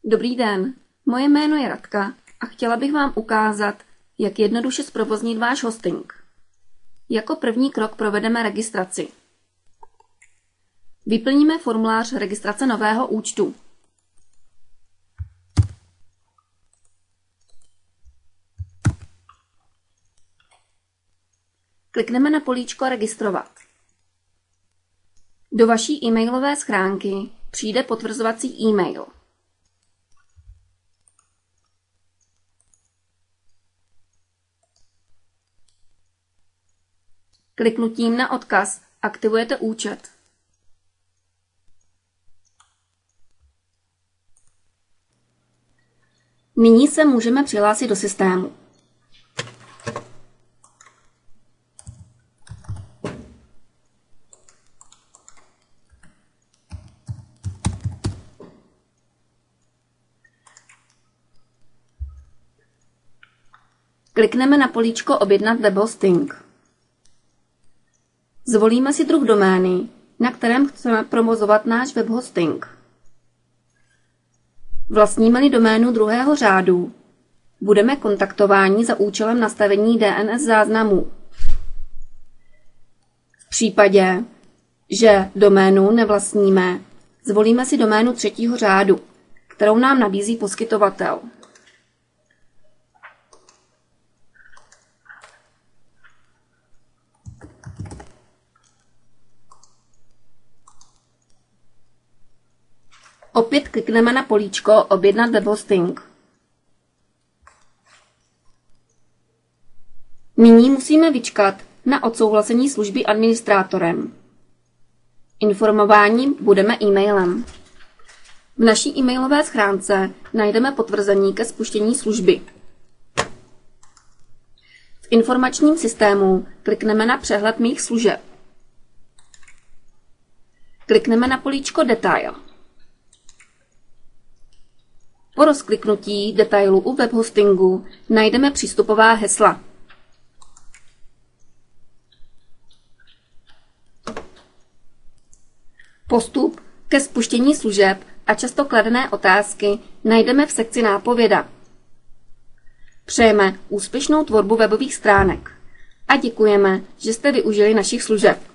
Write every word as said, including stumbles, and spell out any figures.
Dobrý den, moje jméno je Radka a chtěla bych vám ukázat, jak jednoduše zprovoznit váš hosting. Jako první krok provedeme registraci. Vyplníme formulář registrace nového účtu. Klikneme na políčko Registrovat. Do vaší e-mailové schránky přijde potvrzovací e-mail. Kliknutím na odkaz aktivujete účet. Nyní se můžeme přihlásit do systému. Klikneme na políčko Objednat webhosting. Zvolíme si druh domény, na kterém chceme provozovat náš webhosting. Vlastníme-li doménu druhého řádu, budeme kontaktováni za účelem nastavení D N S záznamů. V případě, že doménu nevlastníme, zvolíme si doménu třetího řádu, kterou nám nabízí poskytovatel. Opět klikneme na políčko Objednat webhosting. Nyní musíme vyčkat na odsouhlasení služby administrátorem. Informování budeme e-mailem. V naší e-mailové schránce najdeme potvrzení ke spuštění služby. V informačním systému klikneme na Přehled mých služeb. Klikneme na políčko Detail. Po rozkliknutí detailu u webhostingu najdeme přístupová hesla. Postup ke spuštění služeb a často kladené otázky najdeme v sekci Nápověda. Přejeme úspěšnou tvorbu webových stránek a děkujeme, že jste využili našich služeb.